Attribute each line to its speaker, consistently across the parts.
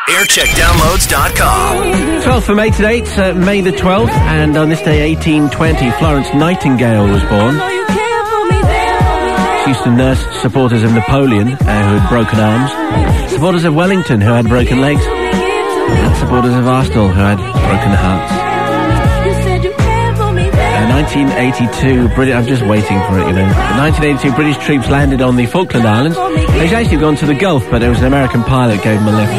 Speaker 1: aircheckdownloads.com.
Speaker 2: 12th for May today. It's May the 12th, and on this day, 1820, Florence Nightingale was born. She used to nurse supporters of Napoleon, who had broken arms, supporters of Wellington, who had broken legs, and supporters of Arsenal, who had broken hearts. 1982, I'm just waiting for it, you know. 1982, British troops landed on the Falkland Islands. They'd actually gone to the Gulf, but it was an American pilot gave them a lift.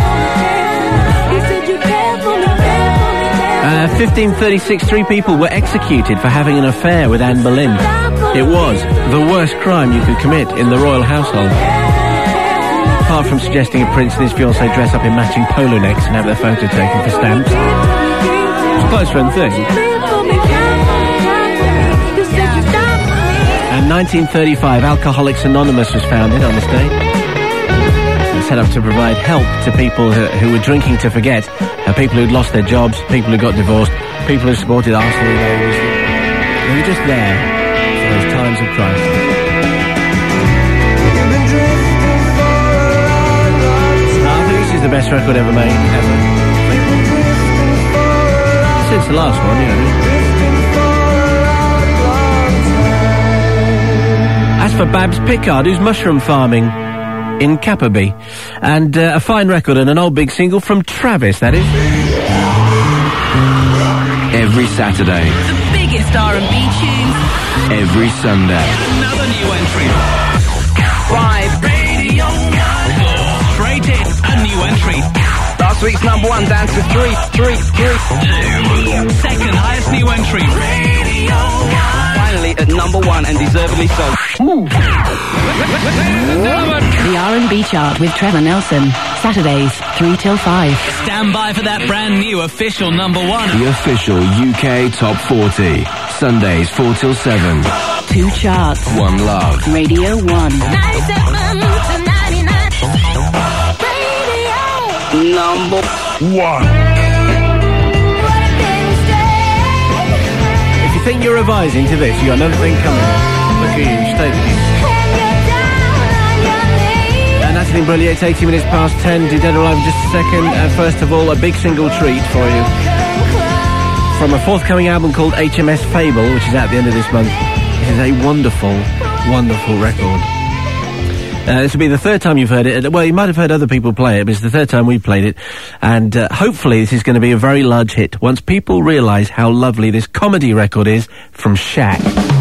Speaker 2: 1536, 3 people were executed for having an affair with Anne Boleyn. It was the worst crime you could commit in the royal household. Apart from suggesting a prince and his fiancée dress up in matching polo necks and have their photo taken for stamps. It's a close run thing. And 1935, Alcoholics Anonymous was founded on this day. It set up to provide help to people who were drinking to forget, people who'd lost their jobs, people who got divorced, people who supported Arsenal. They were just there for those times of crisis. I think this is the best record ever made, ever. Since the last one, you know. As for Babs Pickard, who's mushroom farming in Capperby. And a fine record and an old big single from Travis, that is.
Speaker 3: Every Saturday.
Speaker 4: The biggest R&B tunes.
Speaker 3: Every Sunday.
Speaker 4: Another new entry. 5. Radio 1. Straight in. A new entry.
Speaker 5: Last week's number 1 down to 3. 2.
Speaker 4: Second highest new entry. Radio 1.
Speaker 5: Finally at number 1 and deservedly so.
Speaker 6: The R&B chart with Trevor Nelson. Saturdays, 3 till 5.
Speaker 4: Stand by for that brand new official number 1.
Speaker 3: The official UK Top 40. Sundays, 4 till 7.
Speaker 6: 2 charts.
Speaker 3: 1 love.
Speaker 6: Radio 1.
Speaker 7: 97 to 99. Radio.
Speaker 5: Number 1.
Speaker 2: If you think you're revising to this, you got another thing coming. Look at you, stay with you. Natalie Brilliant, it's 80 minutes past 10. Do Dead or Alive in just a second. First of all, a big single treat for you. From a forthcoming album called HMS Fable, which is out at the end of this month. It is a wonderful, wonderful record. This will be the third time you've heard it. Well, you might have heard other people play it, but it's the third time we've played it. And hopefully this is going to be a very large hit once people realise how lovely this comedy record is from Shaq.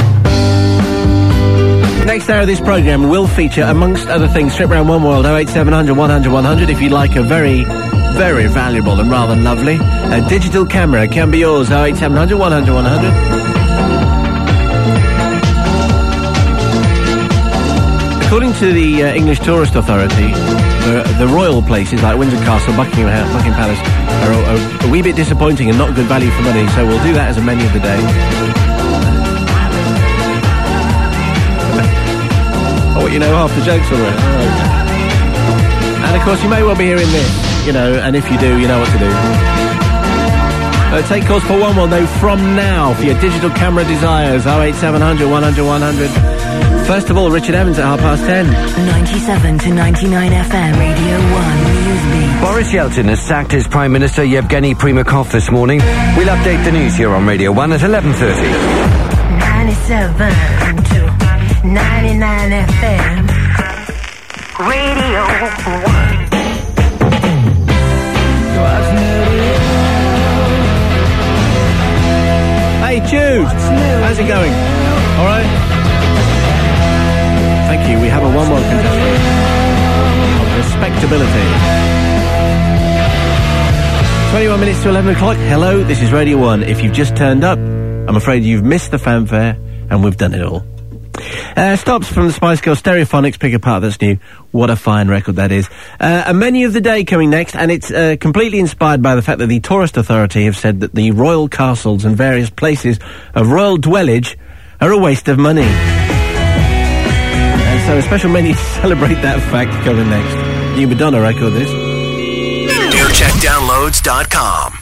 Speaker 2: Next hour of this programme will feature, amongst other things, Strip Round One World 08700 100 100 if you'd like a very, very valuable and rather lovely digital camera. Can be yours, 08700 100 100. According to the English Tourist Authority, the royal places like Windsor Castle, Buckingham Palace are a wee bit disappointing and not good value for money, so we'll do that as a menu of the day. Oh, you know half the jokes already. Oh, and of course, you may well be hearing this, you know, and if you do, you know what to do. Take calls for 1 though from now for your digital camera desires. 08700 100 100. First of all, Richard Evans at 10:30.
Speaker 6: 97 to 99 FM, Radio 1 Newsbeat.
Speaker 8: Boris Yeltsin has sacked his Prime Minister Yevgeny Primakov this morning. We'll update the news here on Radio 1 at 11:30.
Speaker 7: 97 to 99 FM. Radio 1.
Speaker 2: Hey, Jude! How's it going? All right? Thank you. We have a 1 contestant of respectability. 21 minutes to 11 o'clock. Hello, this is Radio 1. If you've just turned up, I'm afraid you've missed the fanfare, and we've done it all. Stops from the Spice Girls, Stereophonics, Pick Apart That's New. What a fine record that is. A menu of the day coming next, and it's completely inspired by the fact that the Tourist Authority have said that the royal castles and various places of royal dwellage are a waste of money. And so a special menu to celebrate that fact coming next. New Madonna record, this.
Speaker 1: aircheckdownloads.com